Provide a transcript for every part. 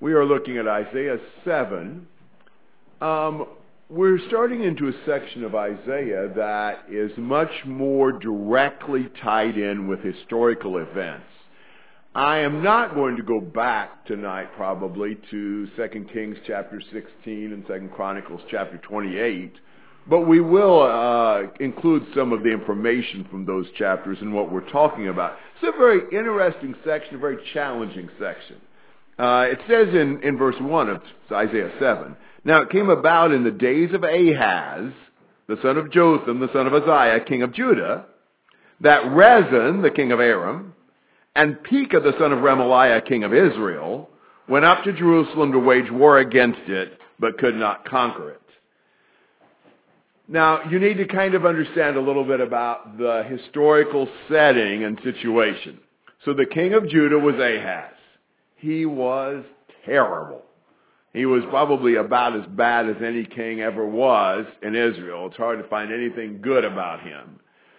We are looking at Isaiah 7. We're starting into a section of Isaiah that is much more directly tied in with historical events. I am not going to go back tonight probably to 2 Kings chapter 16 and 2 Chronicles chapter 28, but we will include some of the information from those chapters in what we're talking about. It's a very interesting section, a very challenging section. It says in verse 1 of Isaiah 7, "Now it came about in the days of Ahaz, the son of Jotham, the son of Uzziah, king of Judah, that Rezin, the king of Aram, and Pekah, the son of Remaliah, king of Israel, went up to Jerusalem to wage war against it, but could not conquer it." Now, you need to kind of understand a little bit about the historical setting and situation. So the king of Judah was Ahaz. He was terrible. He was probably about as bad as any king ever was in Israel. It's hard to find anything good about him.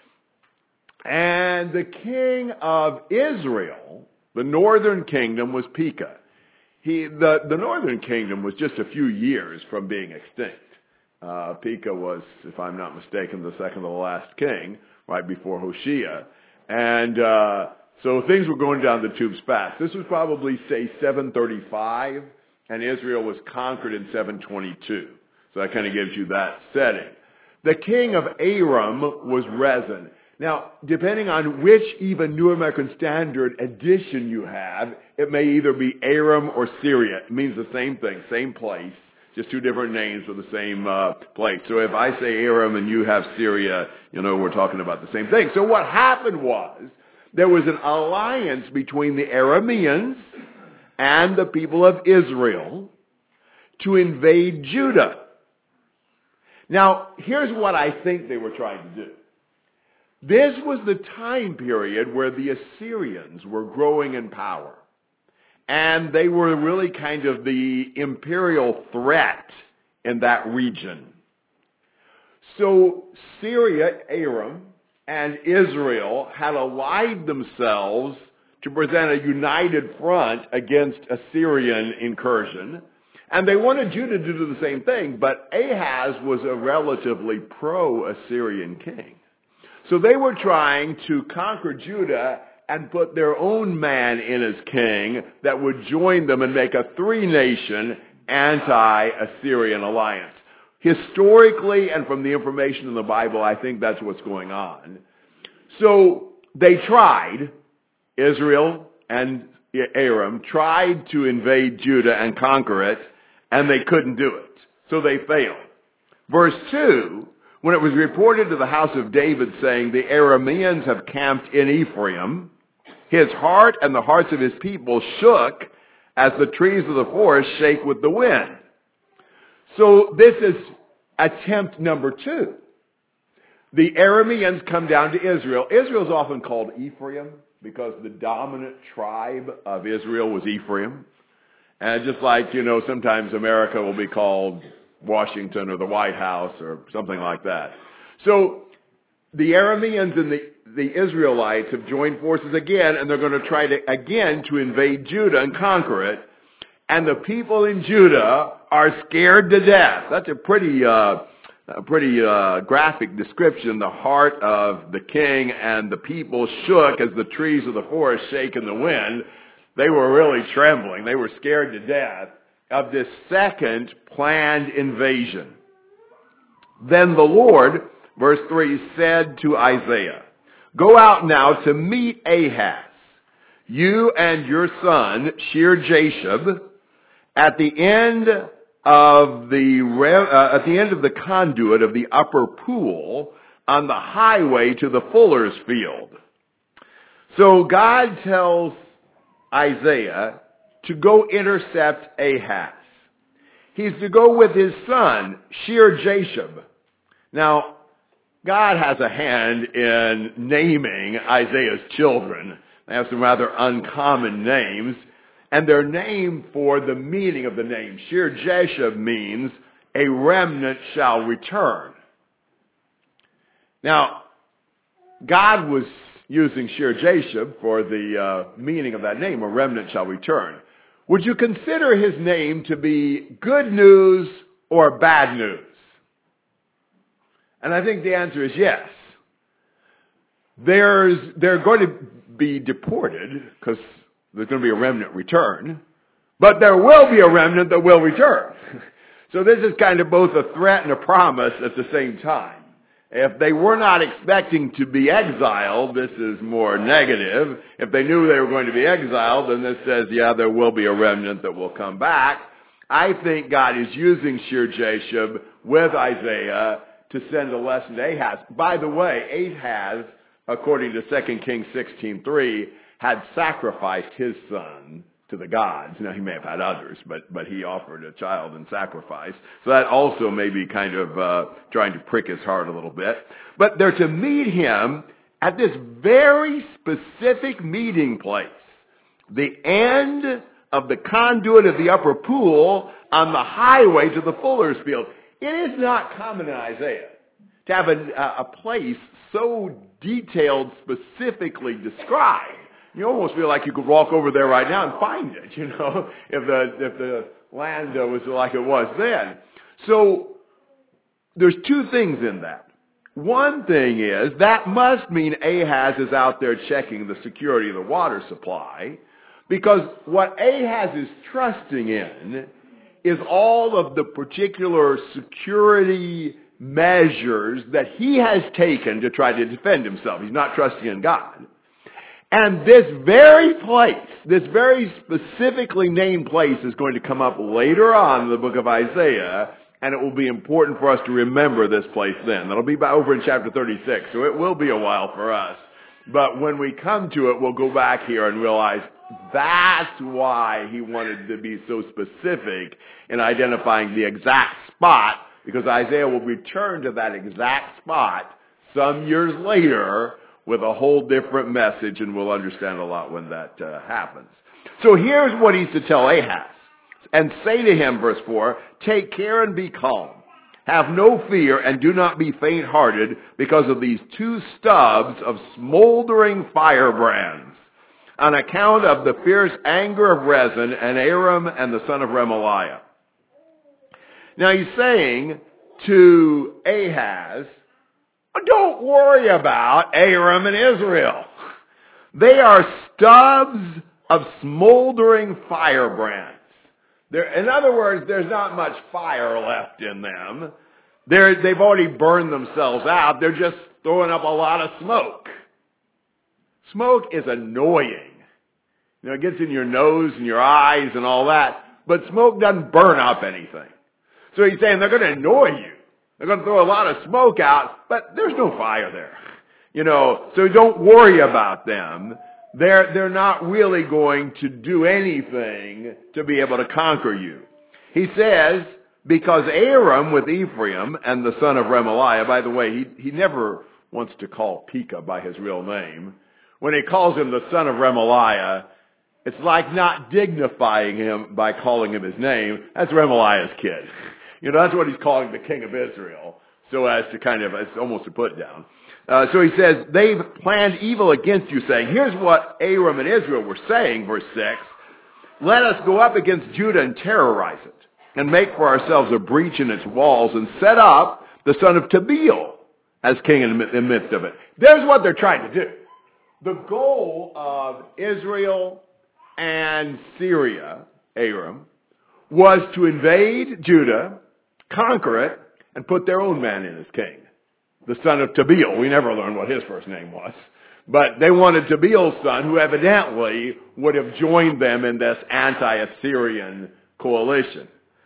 And the king of Israel, the northern kingdom, was Pekah. The northern kingdom was just a few years from being extinct. Pekah was, if I'm not mistaken, the second to the last king, right before Hoshea. And so things were going down the tubes fast. This was probably, say, 735, and Israel was conquered in 722. So that kind of gives you that setting. The king of Aram was Rezin. Now, depending on which even New American Standard edition you have, it may either be Aram or Syria. It means the same thing, same place, just two different names for the same place. So if I say Aram and you have Syria, you know we're talking about the same thing. So what happened was, there was an alliance between the Arameans and the people of Israel to invade Judah. Now, here's what I think they were trying to do. This was the time period where the Assyrians were growing in power. And they were really kind of the imperial threat in that region. So Syria, Aram, and Israel had allied themselves to present a united front against Assyrian incursion. And they wanted Judah to do the same thing, but Ahaz was a relatively pro-Assyrian king. So they were trying to conquer Judah and put their own man in as king that would join them and make a three-nation anti-Assyrian alliance. Historically, and from the information in the Bible, I think that's what's going on. So they tried, Israel and Aram tried to invade Judah and conquer it, and they couldn't do it. So they failed. Verse 2, when it was reported to the house of David saying, "The Arameans have camped in Ephraim," his heart and the hearts of his people shook as the trees of the forest shake with the wind. So this is attempt number 2. The Arameans come down to Israel. Israel is often called Ephraim because the dominant tribe of Israel was Ephraim. And just like, sometimes America will be called Washington or the White House or something like that. So the Arameans and the Israelites have joined forces again, and they're going to try to invade Judah and conquer it. And the people in Judah are scared to death. That's a pretty graphic description. The heart of the king and the people shook as the trees of the forest shake in the wind. They were really trembling. They were scared to death of this second planned invasion. Then the Lord, verse 3, said to Isaiah, "Go out now to meet Ahaz, you and your son Shear-Jashub, at the end of the conduit of the upper pool on the highway to the fuller's field." So God tells Isaiah to go intercept Ahaz. He's to go with his son, Shear-Jashub. Now, God has a hand in naming Isaiah's children. They have some rather uncommon names, and they're named for the meaning of the name. Shear-Jashub means a remnant shall return. Now, God was using Shear-Jashub for the meaning of that name, a remnant shall return. would you consider his name to be good news or bad news? And I think the answer is yes. They're going to be deported because there's going to be a remnant return, but there will be a remnant that will return. So this is kind of both a threat and a promise at the same time. If they were not expecting to be exiled, this is more negative. If they knew they were going to be exiled, then this says, yeah, there will be a remnant that will come back. I think God is using Shir-Jashub with Isaiah to send a lesson to Ahaz. By the way, Ahaz, according to 2 Kings 16:3, had sacrificed his son to the gods. Now, he may have had others, but he offered a child in sacrifice. So that also may be kind of trying to prick his heart a little bit. But they're to meet him at this very specific meeting place, the end of the conduit of the upper pool on the highway to the fuller's field. It is not common in Isaiah to have a place so detailed, specifically described. You almost feel like you could walk over there right now and find it, you know, if the land was like it was then. So there's two things in that. One thing is that must mean Ahaz is out there checking the security of the water supply, because what Ahaz is trusting in is all of the particular security measures that he has taken to try to defend himself. He's not trusting in God. And this very place, this very specifically named place, is going to come up later on in the book of Isaiah, and it will be important for us to remember this place then. That'll be over in chapter 36, so it will be a while for us. But when we come to it, we'll go back here and realize that's why he wanted to be so specific in identifying the exact spot, because Isaiah will return to that exact spot some years later with a whole different message, and we'll understand a lot when that happens. So here's what he's to tell Ahaz. And say to him, verse 4, take care and be calm. Have no fear and do not be faint-hearted because of these two stubs of smoldering firebrands, on account of the fierce anger of Rezin and Aram and the son of Remaliah. Now he's saying to Ahaz, don't worry about Aram and Israel. They are stubs of smoldering firebrands. In other words, there's not much fire left in them. They've already burned themselves out. They're just throwing up a lot of smoke. Smoke is annoying. You know, it gets in your nose and your eyes and all that, but smoke doesn't burn up anything. So he's saying they're going to annoy you. They're going to throw a lot of smoke out, but there's no fire there. You know, so don't worry about them. They're not really going to do anything to be able to conquer you. He says, because Aram with Ephraim and the son of Remaliah, by the way, he never wants to call Pekah by his real name. When he calls him the son of Remaliah, it's like not dignifying him by calling him his name. That's Remaliah's kid. You know, that's what he's calling the king of Israel, so as to kind of, it's almost a put down. So he says, they've planned evil against you, saying, here's what Aram and Israel were saying, verse 6, let us go up against Judah and terrorize it, and make for ourselves a breach in its walls, and set up the son of Tabeel as king in the midst of it. There's what they're trying to do. The goal of Israel and Syria, Aram, was to invade Judah, conquer it, and put their own man in as king. The son of Tabeel. We never learned what his first name was. But they wanted Tabeel's son, who evidently would have joined them in this anti-Assyrian coalition.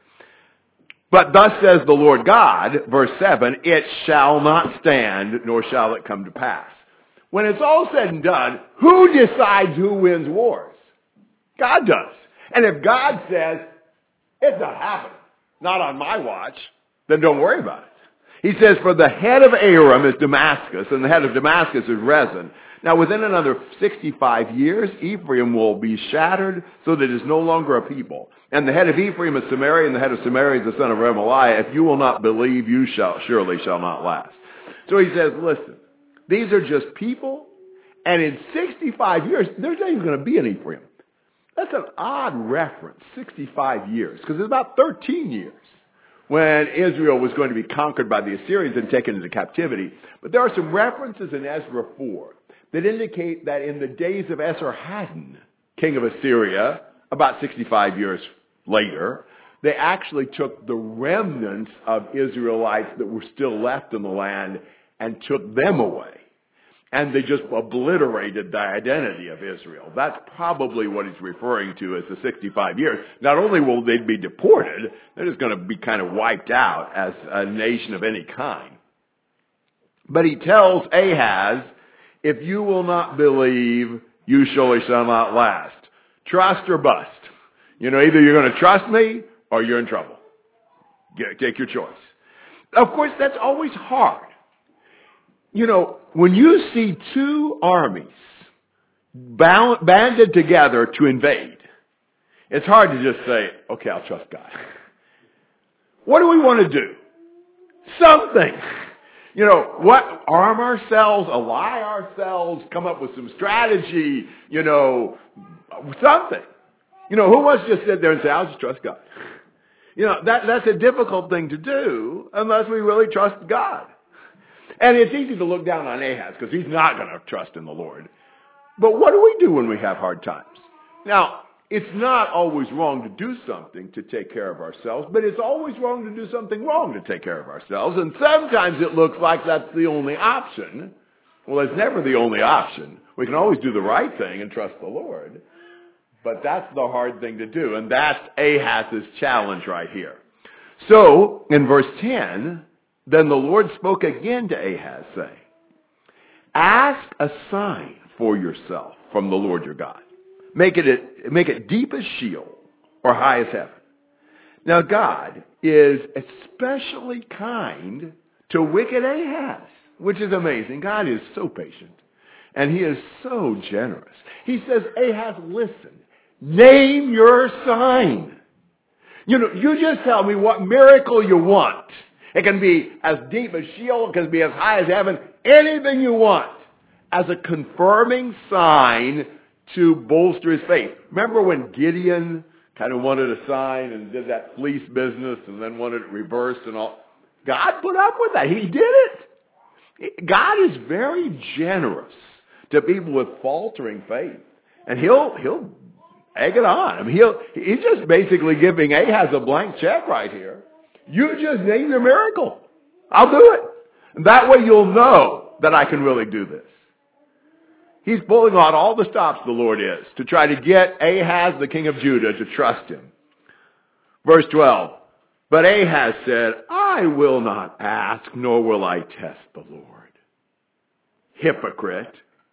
But thus says the Lord God, verse 7, it shall not stand, nor shall it come to pass. When it's all said and done, who decides who wins wars? God does. And if God says, it's not happening, not on my watch, then don't worry about it. He says, for the head of Aram is Damascus, and the head of Damascus is Rezin. Now within another 65 years, Ephraim will be shattered so that it is no longer a people. And the head of Ephraim is Samaria, and the head of Samaria is the son of Remaliah. If you will not believe, you surely shall not last. So he says, listen, these are just people, and in 65 years, there's not even going to be an Ephraim. That's an odd reference, 65 years, because it's about 13 years when Israel was going to be conquered by the Assyrians and taken into captivity. But there are some references in Ezra 4 that indicate that in the days of Esarhaddon, king of Assyria, about 65 years later, they actually took the remnants of Israelites that were still left in the land and took them away. And they just obliterated the identity of Israel. That's probably what he's referring to as the 65 years. Not only will they be deported, they're just going to be kind of wiped out as a nation of any kind. But he tells Ahaz, if you will not believe, you surely shall not last. Trust or bust. Either you're going to trust me or you're in trouble. Take your choice. Of course, that's always hard. When you see two armies banded together to invade, it's hard to just say, okay, I'll trust God. What do we want to do? Something. What? Arm ourselves, ally ourselves, come up with some strategy, something. Who wants to just sit there and say, I'll just trust God? That's a difficult thing to do unless we really trust God. And it's easy to look down on Ahaz because he's not going to trust in the Lord. But what do we do when we have hard times? Now, it's not always wrong to do something to take care of ourselves, but it's always wrong to do something wrong to take care of ourselves. And sometimes it looks like that's the only option. Well, it's never the only option. We can always do the right thing and trust the Lord. But that's the hard thing to do. And that's Ahaz's challenge right here. So, in verse 10, then the Lord spoke again to Ahaz, saying, ask a sign for yourself from the Lord your God. Make it deep as Sheol or high as heaven. Now God is especially kind to wicked Ahaz, which is amazing. God is so patient. And he is so generous. He says, Ahaz, listen, name your sign. You just tell me what miracle you want. It can be as deep as Sheol. It can be as high as heaven. Anything you want as a confirming sign to bolster his faith. Remember when Gideon kind of wanted a sign and did that fleece business and then wanted it reversed and all? God put up with that. He did it. God is very generous to people with faltering faith. And he'll egg it on. I mean, he's just basically giving Ahaz a blank check right here. You just name your miracle. I'll do it. And that way you'll know that I can really do this. He's pulling on all the stops, the Lord is, to try to get Ahaz, the king of Judah, to trust him. Verse 12. But Ahaz said, I will not ask, nor will I test the Lord. Hypocrite.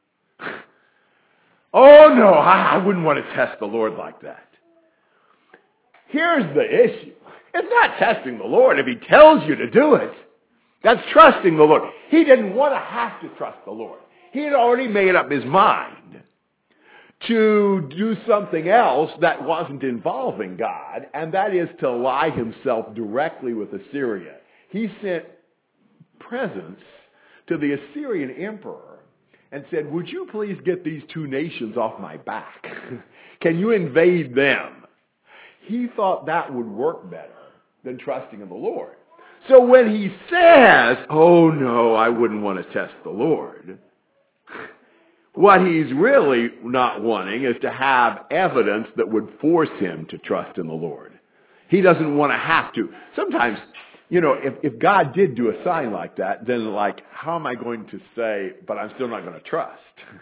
Oh no, I wouldn't want to test the Lord like that. Here's the issue. It's not testing the Lord if he tells you to do it. That's trusting the Lord. He didn't want to have to trust the Lord. He had already made up his mind to do something else that wasn't involving God, and that is to ally himself directly with Assyria. He sent presents to the Assyrian emperor and said, would you please get these two nations off my back? Can you invade them? He thought that would work better than trusting in the Lord. So when he says, oh no, I wouldn't want to test the Lord, what he's really not wanting is to have evidence that would force him to trust in the Lord. He doesn't want to have to. Sometimes, if God did do a sign like that, then how am I going to say, but I'm still not going to trust?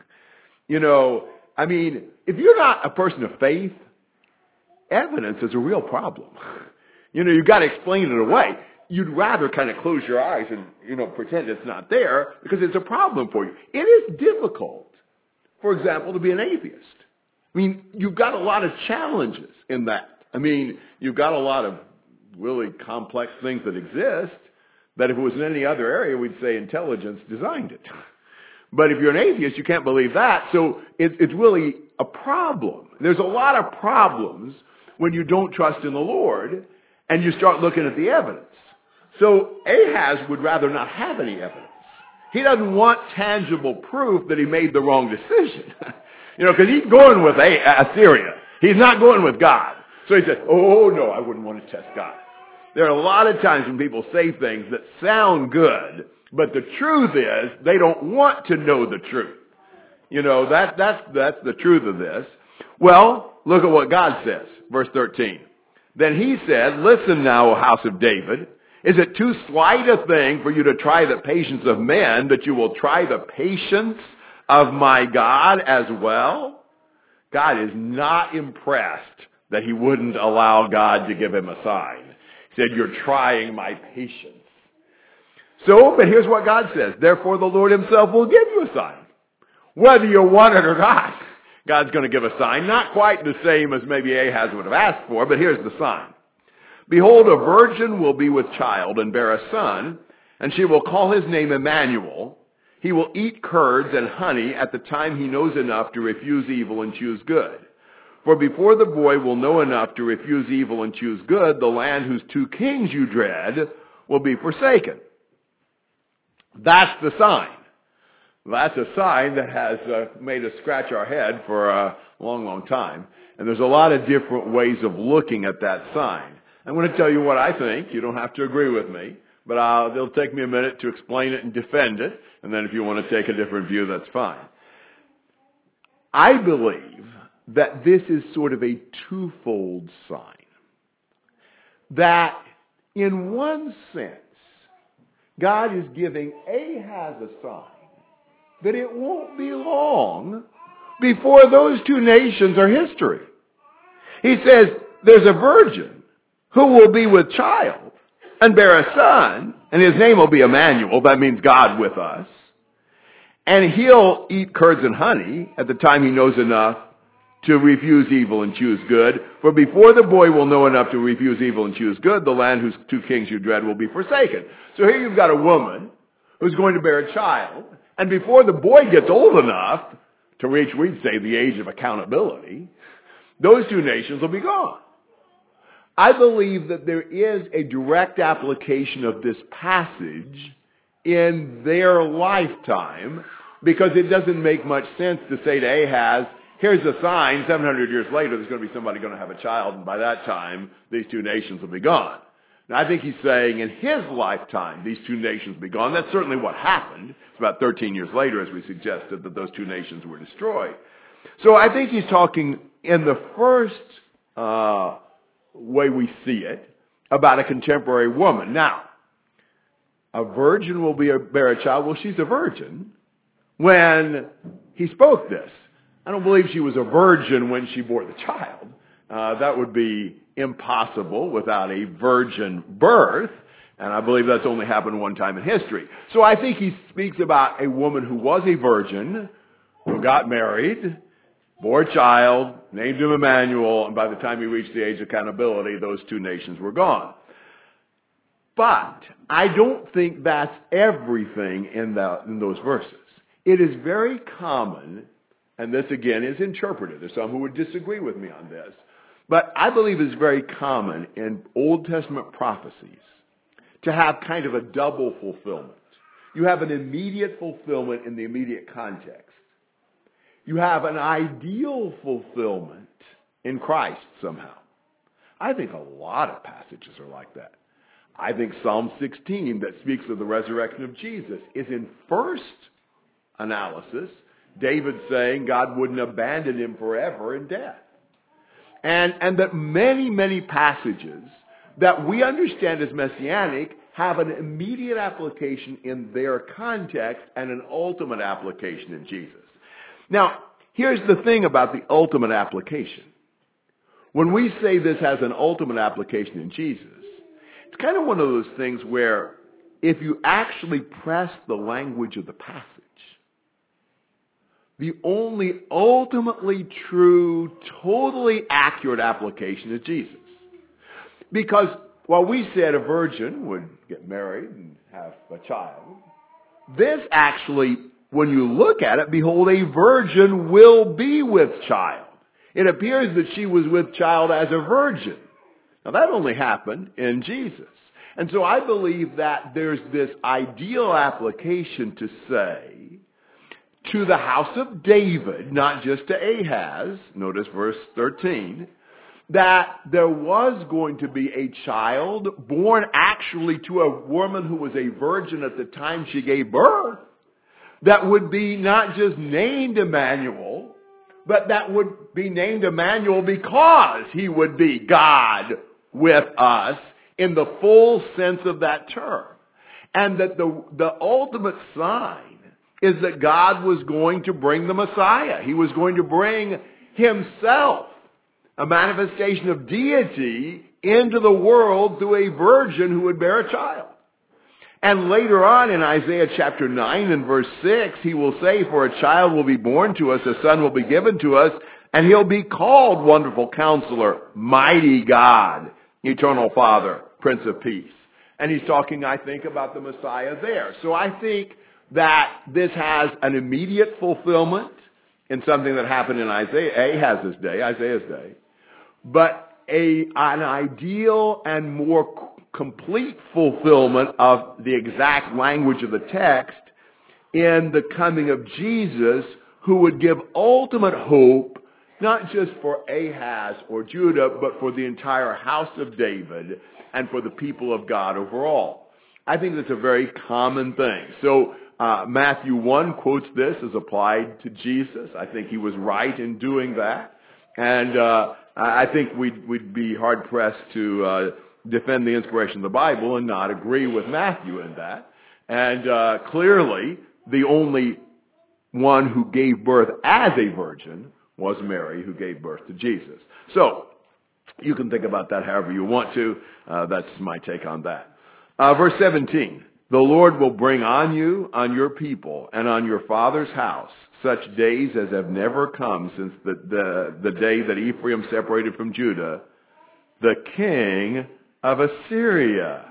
If you're not a person of faith, evidence is a real problem. You've got to explain it away. You'd rather kind of close your eyes and, pretend it's not there because it's a problem for you. It is difficult, for example, to be an atheist. You've got a lot of challenges in that. You've got a lot of really complex things that exist that if it was in any other area, we'd say intelligence designed it. But if you're an atheist, you can't believe that. So it's really a problem. There's a lot of problems when you don't trust in the Lord and you start looking at the evidence. So Ahaz would rather not have any evidence. He doesn't want tangible proof that he made the wrong decision. Because he's going with Assyria. He's not going with God. So he said, oh, no, I wouldn't want to test God. There are a lot of times when people say things that sound good, but the truth is they don't want to know the truth. You know, that's the truth of this. Well, look at what God says. Verse 13. Then he said, listen now, O house of David. Is it too slight a thing for you to try the patience of men, that you will try the patience of my God as well? God is not impressed that he wouldn't allow God to give him a sign. He said, you're trying my patience. So, but here's what God says. Therefore the Lord himself will give you a sign. Whether you want it or not, God's going to give a sign. Not quite the same as maybe Ahaz would have asked for, but here's the sign. Behold, a virgin will be with child and bear a son, and she will call his name Emmanuel. He will eat curds and honey at the time he knows enough to refuse evil and choose good. For before the boy will know enough to refuse evil and choose good, the land whose two kings you dread will be forsaken. That's the sign. That's a sign that has made us scratch our head for a long, long time. And there's a lot of different ways of looking at that sign. I'm going to tell you what I think. You don't have to agree with me, but it'll take me a minute to explain it and defend it. And then if you want to take a different view, that's fine. I believe that this is sort of a twofold sign. That in one sense, God is giving Ahaz a sign that it won't be long before those two nations are history. He says there's a virgin who will be with child and bear a son, and his name will be Emmanuel. That means God with us. And he'll eat curds and honey at the time he knows enough to refuse evil and choose good. For before the boy will know enough to refuse evil and choose good, the land whose two kings you dread will be forsaken. So here you've got a woman who's going to bear a child, and before the boy gets old enough to reach, we'd say, the age of accountability, those two nations will be gone. I believe that there is a direct application of this passage in their lifetime, because it doesn't make much sense to say to Ahaz, here's a sign, 700 years later there's going to be somebody going to have a child, and by that time these two nations will be gone. Now I think he's saying in his lifetime these two nations will be gone. That's certainly what happened. It's about 13 years later, as we suggested, that those two nations were destroyed. So I think he's talking in the first way we see it about a contemporary woman. Now, a virgin will bear a child. Well, she's a virgin when he spoke this. I don't believe she was a virgin when she bore the child. That would be impossible without a virgin birth. And I believe that's only happened one time in history. So I think he speaks about a woman who was a virgin, who got married, bore a child, named him Emmanuel, and by the time he reached the age of accountability, those two nations were gone. But I don't think that's everything in those verses. It is very common, and this again is interpreted. There's some who would disagree with me on this. But I believe it's very common in Old Testament prophecies to have kind of a double fulfillment. You have an immediate fulfillment in the immediate context. You have an ideal fulfillment in Christ somehow. I think a lot of passages are like that. I think Psalm 16 that speaks of the resurrection of Jesus is in first analysis David saying God wouldn't abandon him forever in death. And that many, many passages that we understand as messianic have an immediate application in their context and an ultimate application in Jesus. Now, here's the thing about the ultimate application. When we say this has an ultimate application in Jesus, it's kind of one of those things where if you actually press the language of the passage, the only ultimately true, totally accurate application is Jesus. Because while we said a virgin would get married and have a child, this actually, when you look at it, behold, a virgin will be with child. It appears that she was with child as a virgin. Now that only happened in Jesus. And so I believe that there's this ideal application to say, to the house of David, not just to Ahaz, notice verse 13, that there was going to be a child born actually to a woman who was a virgin at the time she gave birth, that would be not just named Emmanuel, but that would be named Emmanuel because he would be God with us in the full sense of that term. And that the ultimate sign is that God was going to bring the Messiah. He was going to bring himself, a manifestation of deity, into the world through a virgin who would bear a child. And later on in Isaiah chapter 9 and verse 6, he will say, "For a child will be born to us, a son will be given to us, and he'll be called Wonderful Counselor, Mighty God, Eternal Father, Prince of Peace." And he's talking, I think, about the Messiah there. So I think that this has an immediate fulfillment in something that happened in Ahaz's day, Isaiah's day, but an ideal and more complete fulfillment of the exact language of the text in the coming of Jesus, who would give ultimate hope, not just for Ahaz or Judah, but for the entire house of David and for the people of God overall. I think that's a very common thing. So Matthew 1 quotes this as applied to Jesus. I think he was right in doing that. And I think we'd be hard-pressed to defend the inspiration of the Bible and not agree with Matthew in that. And clearly, the only one who gave birth as a virgin was Mary, who gave birth to Jesus. So, you can think about that however you want to. That's my take on that. Verse 17, "The Lord will bring on you, on your people, and on your father's house, such days as have never come since the day that Ephraim separated from Judah, the king of Assyria."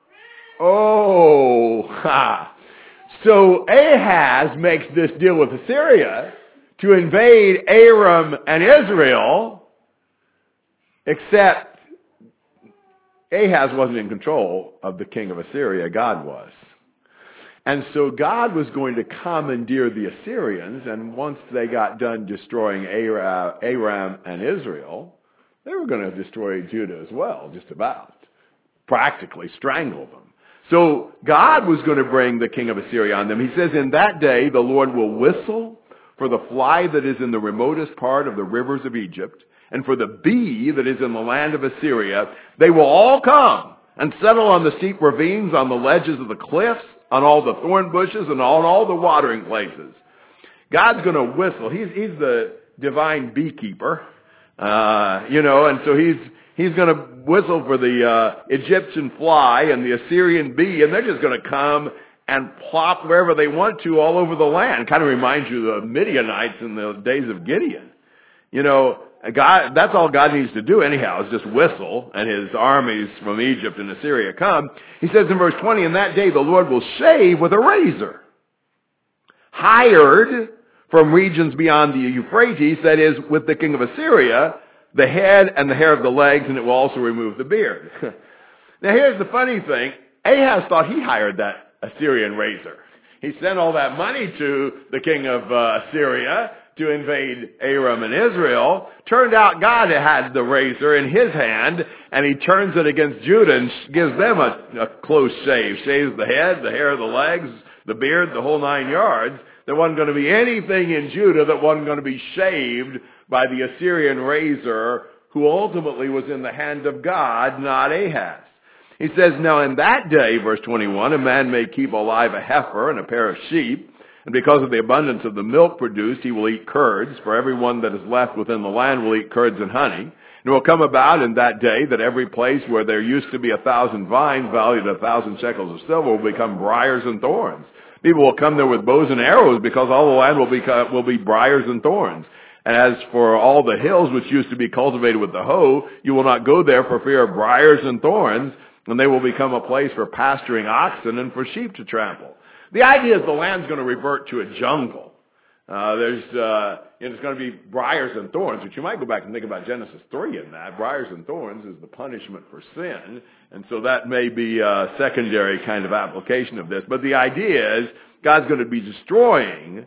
Oh, ha. So Ahaz makes this deal with Assyria to invade Aram and Israel, except Ahaz wasn't in control of the king of Assyria. God was. And so God was going to commandeer the Assyrians, and once they got done destroying Aram and Israel, they were going to destroy Judah as well, just about. Practically strangle them. So God was going to bring the king of Assyria on them. He says, "In that day the Lord will whistle for the fly that is in the remotest part of the rivers of Egypt, and for the bee that is in the land of Assyria. They will all come and settle on the steep ravines, on the ledges of the cliffs, on all the thorn bushes, and on all the watering places." God's going to whistle. He's the divine beekeeper, and so he's going to whistle for the Egyptian fly and the Assyrian bee, and they're just going to come and plop wherever they want to all over the land. Kind of reminds you of the Midianites in the days of Gideon. God, that's all God needs to do anyhow, is just whistle, and his armies from Egypt and Assyria come. He says in verse 20, "In that day the Lord will shave with a razor, hired from regions beyond the Euphrates, that is, with the king of Assyria, the head and the hair of the legs, and it will also remove the beard." Now here's the funny thing. Ahaz thought he hired that Assyrian razor. He sent all that money to the king of Assyria to invade Aram and Israel. Turned out God had the razor in his hand, and he turns it against Judah and gives them a close shave. Shaves the head, the hair of the legs, the beard, the whole 9 yards. There wasn't going to be anything in Judah that wasn't going to be shaved by the Assyrian razor, who ultimately was in the hand of God, not Ahaz. He says, "Now in that day," verse 21, "a man may keep alive a heifer and a pair of sheep, and because of the abundance of the milk produced, he will eat curds, for everyone that is left within the land will eat curds and honey. And it will come about in that day that every place where there used to be 1,000 vines valued 1,000 shekels of silver will become briars and thorns. People will come there with bows and arrows, because all the land will be briars and thorns. And as for all the hills which used to be cultivated with the hoe, you will not go there for fear of briars and thorns, and they will become a place for pasturing oxen and for sheep to trample." The idea is the land's going to revert to a jungle. It's going to be briars and thorns, but you might go back and think about Genesis 3 in that. Briars and thorns is the punishment for sin, and so that may be a secondary kind of application of this. But the idea is God's going to be destroying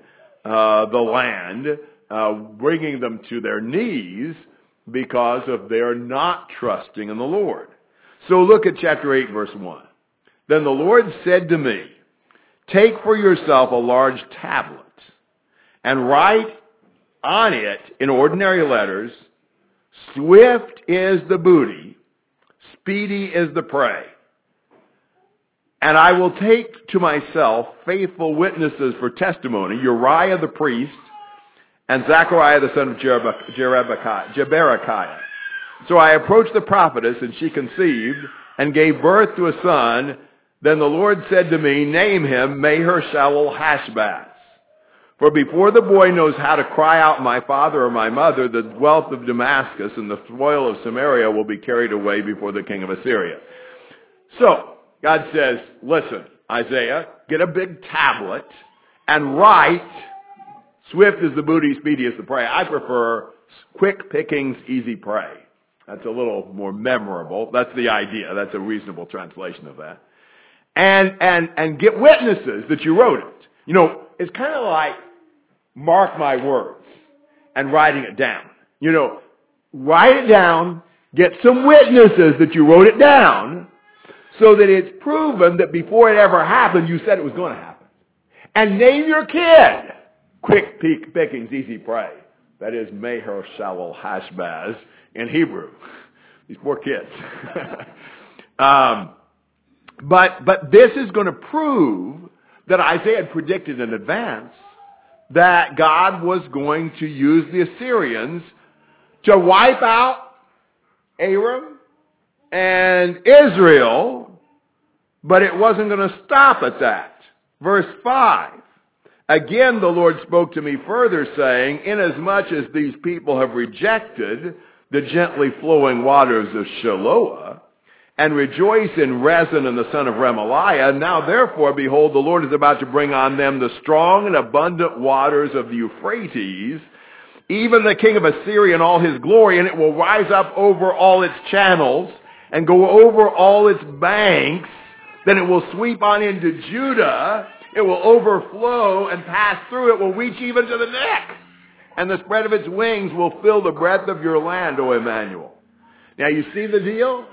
the land, bringing them to their knees because of their not trusting in the Lord. So look at chapter 8, verse 1. Then the Lord said to me, take for yourself a large tablet and write on it in ordinary letters, swift is the booty, speedy is the prey. And I will take to myself faithful witnesses for testimony, Uriah the priest and Zechariah the son of Jeberechiah. So I approached the prophetess, and she conceived and gave birth to a son. Then the Lord said to me, name him Maher-Shalal-Hashbaz. For before the boy knows how to cry out, my father or my mother, the wealth of Damascus and the spoil of Samaria will be carried away before the king of Assyria. So, God says, listen, Isaiah, get a big tablet and write, swift is the booty, speedy is the prey. I prefer quick pickings, easy prey. That's a little more memorable. That's the idea. That's a reasonable translation of that. And get witnesses that you wrote it. You know, it's kind of like mark my words and writing it down. You know, write it down, get some witnesses that you wrote it down so that it's proven that before it ever happened, you said it was going to happen. And name your kid quick pickings, easy prey. That is Maher-Shalal-Hashbaz in Hebrew. These poor kids. But this is going to prove that Isaiah had predicted in advance that God was going to use the Assyrians to wipe out Aram and Israel, but it wasn't going to stop at that. Verse 5. Again the Lord spoke to me further, saying, inasmuch as these people have rejected the gently flowing waters of Shiloah, and rejoice in Rezin and the son of Remaliah, now therefore, behold, the Lord is about to bring on them the strong and abundant waters of the Euphrates, even the king of Assyria in all his glory, and it will rise up over all its channels and go over all its banks. Then it will sweep on into Judah. It will overflow and pass through. It will reach even to the neck. And the spread of its wings will fill the breadth of your land, O Emmanuel. Now you see the deal?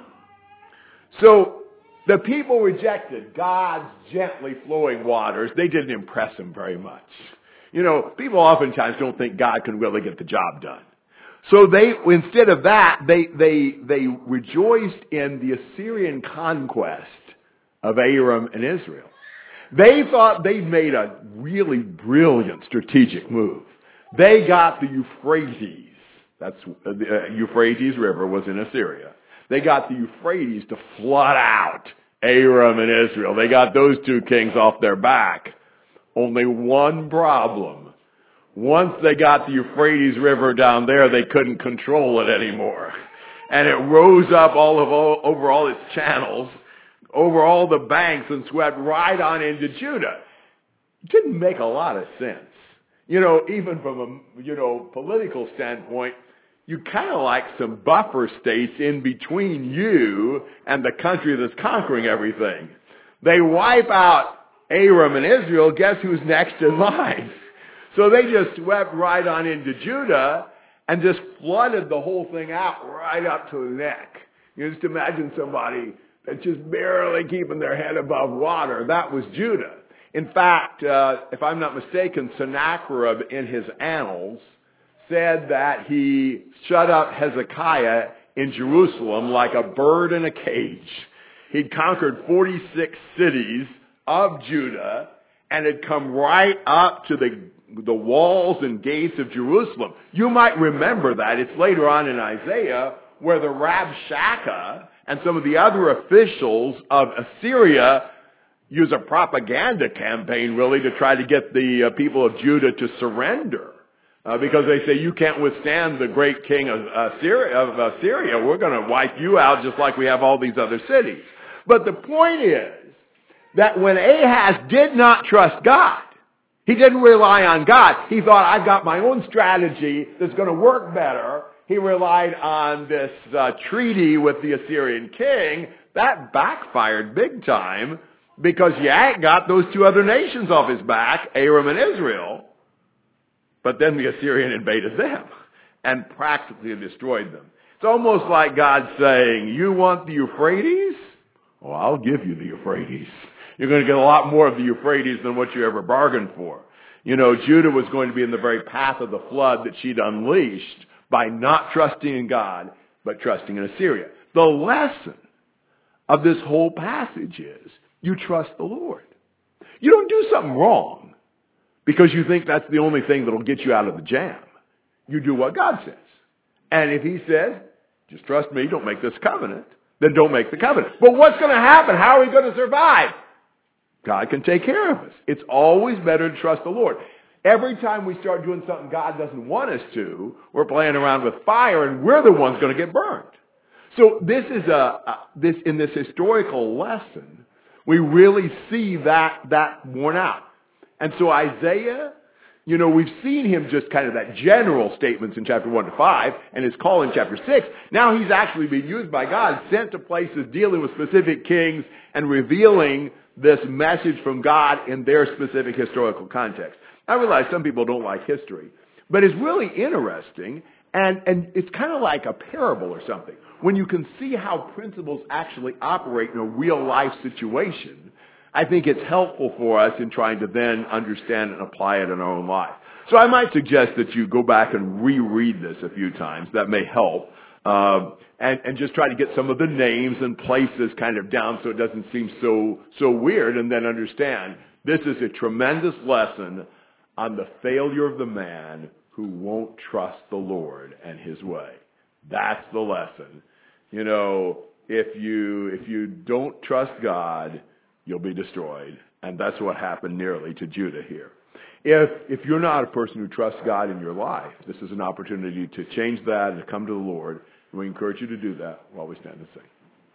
So the people rejected God's gently flowing waters. They didn't impress them very much. You know, people oftentimes don't think God can really get the job done. So instead of that, they rejoiced in the Assyrian conquest of Aram and Israel. They thought they'd made a really brilliant strategic move. They got the Euphrates. That's the Euphrates River was in Assyria. They got the Euphrates to flood out Aram and Israel. They got those two kings off their back. Only one problem. Once they got the Euphrates River down there, they couldn't control it anymore. And it rose up over all its channels, over all the banks, and swept right on into Judah. It didn't make a lot of sense. You know, even from a political standpoint, you kind of like some buffer states in between you and the country that's conquering everything. They wipe out Aram and Israel, guess who's next in line? So they just swept right on into Judah and just flooded the whole thing out right up to the neck. You just imagine somebody that's just barely keeping their head above water. That was Judah. In fact, if I'm not mistaken, Sennacherib in his annals said that he shut up Hezekiah in Jerusalem like a bird in a cage. He'd conquered 46 cities of Judah and had come right up to the walls and gates of Jerusalem. You might remember that. It's later on in Isaiah where the Rabshakeh and some of the other officials of Assyria use a propaganda campaign really to try to get the people of Judah to surrender. Because they say, you can't withstand the great king of Assyria. We're going to wipe you out just like we have all these other cities. But the point is that when Ahaz did not trust God, he didn't rely on God. He thought, I've got my own strategy that's going to work better. He relied on this treaty with the Assyrian king. That backfired big time because he got those two other nations off his back, Aram and Israel. But then the Assyrian invaded them and practically destroyed them. It's almost like God saying, you want the Euphrates? Well, I'll give you the Euphrates. You're going to get a lot more of the Euphrates than what you ever bargained for. You know, Judah was going to be in the very path of the flood that she'd unleashed by not trusting in God, but trusting in Assyria. The lesson of this whole passage is you trust the Lord. You don't do something wrong because you think that's the only thing that will get you out of the jam. You do what God says. And if he says, just trust me, don't make this covenant, then don't make the covenant. But what's going to happen? How are we going to survive? God can take care of us. It's always better to trust the Lord. Every time we start doing something God doesn't want us to, we're playing around with fire and we're the ones going to get burned. So this is in this historical lesson, we really see that worn out. And so Isaiah, you know, we've seen him just kind of that general statements in chapter 1 to 5 and his call in chapter 6. Now he's actually being used by God, sent to places dealing with specific kings and revealing this message from God in their specific historical context. I realize some people don't like history, but it's really interesting, and it's kind of like a parable or something. When you can see how principles actually operate in a real-life situation, I think it's helpful for us in trying to then understand and apply it in our own life. So I might suggest that you go back and reread this a few times. That may help. And just try to get some of the names and places kind of down so it doesn't seem so weird, and then understand this is a tremendous lesson on the failure of the man who won't trust the Lord and his way. That's the lesson. You know, if you don't trust God, you'll be destroyed. And that's what happened nearly to Judah here. If you're not a person who trusts God in your life, this is an opportunity to change that and to come to the Lord. And we encourage you to do that while we stand and sing.